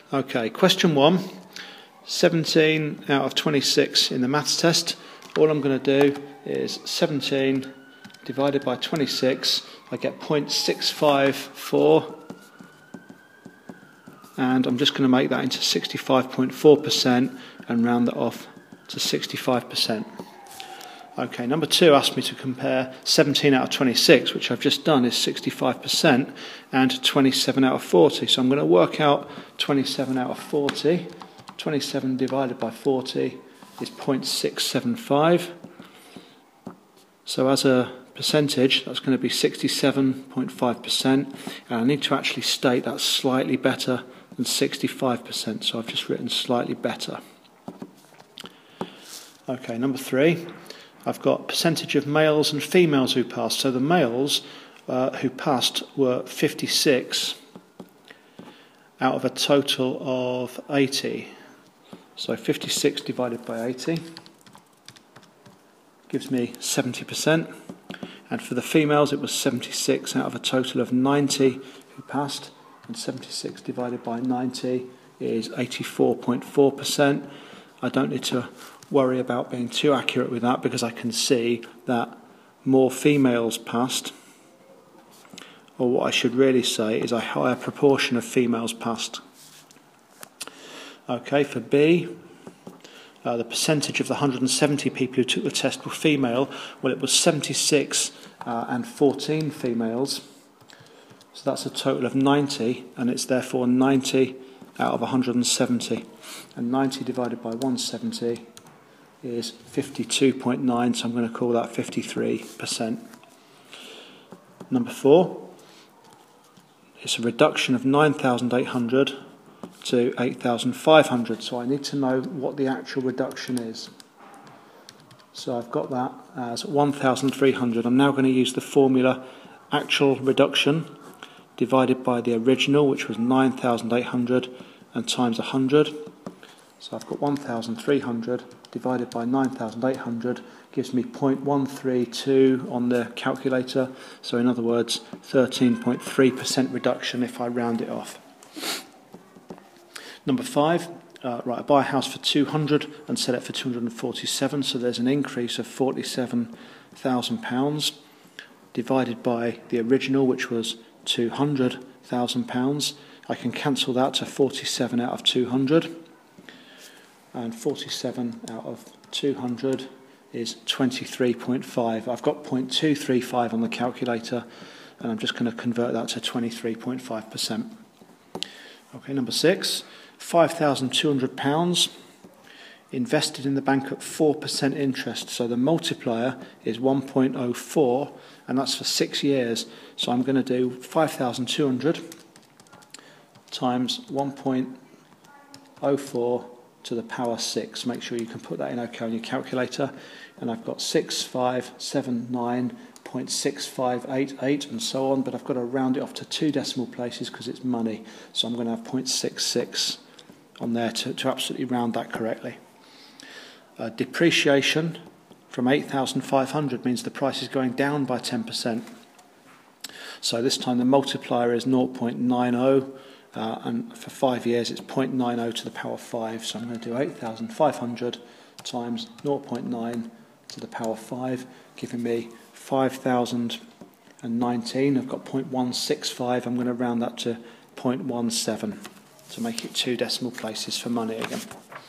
Okay, question 1, 17 out of 26 in the maths test. All I'm going to do is 17 divided by 26, I get 0.654, and I'm just going to make that into 65.4% and round that off to 65%. Okay, number 2 asked me to compare 17 out of 26, which I've just done is 65%, and 27 out of 40. So I'm going to work out 27 out of 40. 27 divided by 40 is 0.675. So as a percentage, that's going to be 67.5%, and I need to actually state that's slightly better than 65%, so I've just written slightly better. Okay, number 3. I've got percentage of males and females who passed. So the males who passed were 56 out of a total of 80. So 56 divided by 80 gives me 70%. And for the females it was 76 out of a total of 90 who passed. And 76 divided by 90 is 84.4%. I don't need to worry about being too accurate with that because I can see that more females passed, or what I should really say is a higher proportion of females passed. Okay, for B, the percentage of the 170 people who took the test were female. Well, it was 76 and 14 females, so that's a total of 90, and it's therefore 90 out of 170, and 90 divided by 170 is 52.9, so I'm going to call that 53%. Number 4, it's a reduction of 9,800 to 8,500, so I need to know what the actual reduction is. So I've got that as 1,300. I'm now going to use the formula actual reduction divided by the original, which was 9,800, and times 100. So I've got 1,300 divided by 9,800 gives me 0.132 on the calculator. So in other words, 13.3% reduction if I round it off. Number 5, right, I buy a house for 200 and sell it for 247. So there's an increase of £47,000 divided by the original, which was £200,000. I can cancel that to 47 out of 200. And 47 out of 200 is 23.5. I've got 0.235 on the calculator, and I'm just going to convert that to 23.5%. Okay, number 6, £5,200 invested in the bank at 4% interest. So the multiplier is 1.04, and that's for 6 years. So I'm going to do 5,200 times 1.04 to the power 6. Make sure you can put that in OK on your calculator. And I've got 6579.6588 and so on, but I've got to round it off to 2 decimal places because it's money. So I'm going to have 0.66 on there to absolutely round that correctly. Depreciation from 8,500 means the price is going down by 10%. So this time the multiplier is 0.90. And for 5 years it's 0.90 to the power 5, so I'm going to do 8,500 times 0.9 to the power 5, giving me 5,019. I've got 0.165, I'm going to round that to 0.17 to make it 2 decimal places for money again.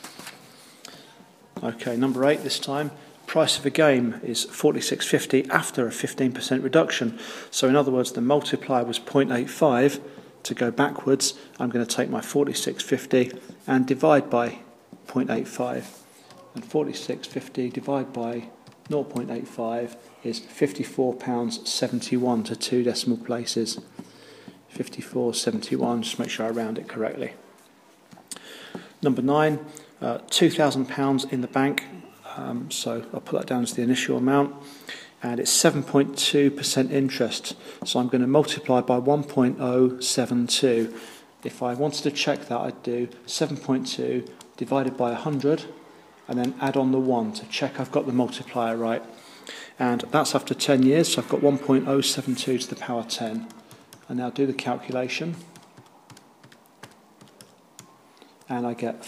Okay, number 8 this time. Price of a game is $46.50 after a 15% reduction. So in other words, the multiplier was 0.85. To go backwards, I'm going to take my 46.50 and divide by 0.85, and 46.50 divided by 0.85 is £54.71 to 2 decimal places. 54.71, just make sure I round it correctly. Number 9, £2,000 in the bank, so I'll put that down as the initial amount. And it's 7.2% interest, so I'm going to multiply by 1.072. If I wanted to check that, I'd do 7.2 divided by 100 and then add on the 1 to check I've got the multiplier right. And that's after 10 years, so I've got 1.072 to the power 10. And now do the calculation. and I get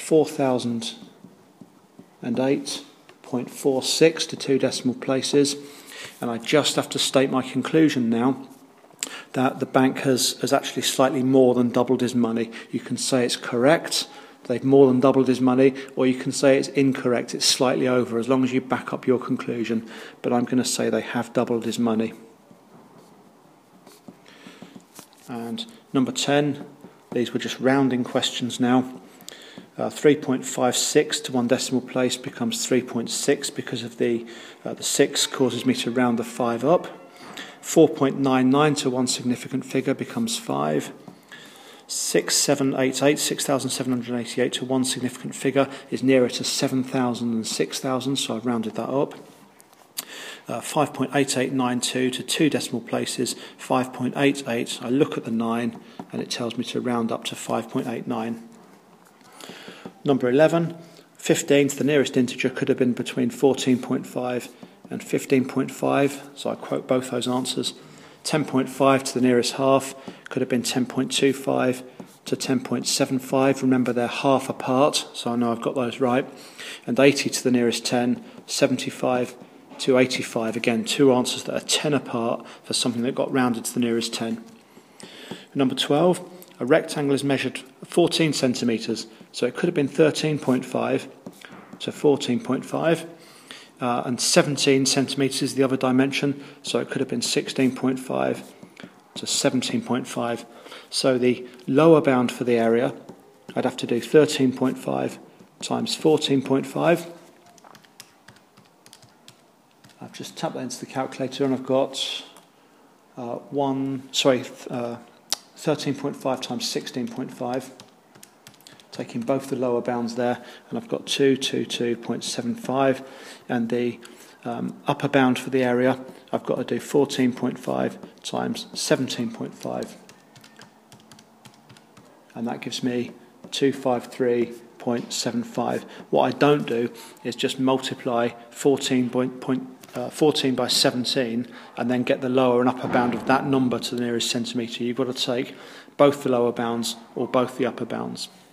4008.46 to 2 decimal places, and I just have to state my conclusion now that the bank has actually slightly more than doubled his money. You can say it's correct, they've more than doubled his money, or you can say it's incorrect, it's slightly over, as long as you back up your conclusion. But I'm going to say they have doubled his money. And number 10, these were just rounding questions now. 3.56 to 1 decimal place becomes 3.6 because of the 6 causes me to round the 5 up. 4.99 to 1 significant figure becomes 5. 6,788 to 1 significant figure is nearer to 7,000 than 6,000, so I've rounded that up. 5.8892 to 2 decimal places, 5.88. I look at the 9 and it tells me to round up to 5.89. Number 11, 15 to the nearest integer could have been between 14.5 and 15.5, so I quote both those answers. 10.5 to the nearest half could have been 10.25 to 10.75. Remember, they're half apart, so I know I've got those right. And 80 to the nearest 10, 75 to 85. Again, 2 answers that are 10 apart for something that got rounded to the nearest 10. Number 12, a rectangle is measured 14 centimetres, so it could have been 13.5 to 14.5. And 17 centimetres is the other dimension, so it could have been 16.5 to 17.5. So the lower bound for the area, I'd have to do 13.5 times 14.5. I've just tapped that into the calculator and I've got 13.5 times 16.5. Taking both the lower bounds there, and I've got 222.75, and the upper bound for the area, I've got to do 14.5 times 17.5, and that gives me 253.75. What I don't do is just multiply 14 by 17 and then get the lower and upper bound of that number to the nearest centimetre. You've got to take both the lower bounds or both the upper bounds.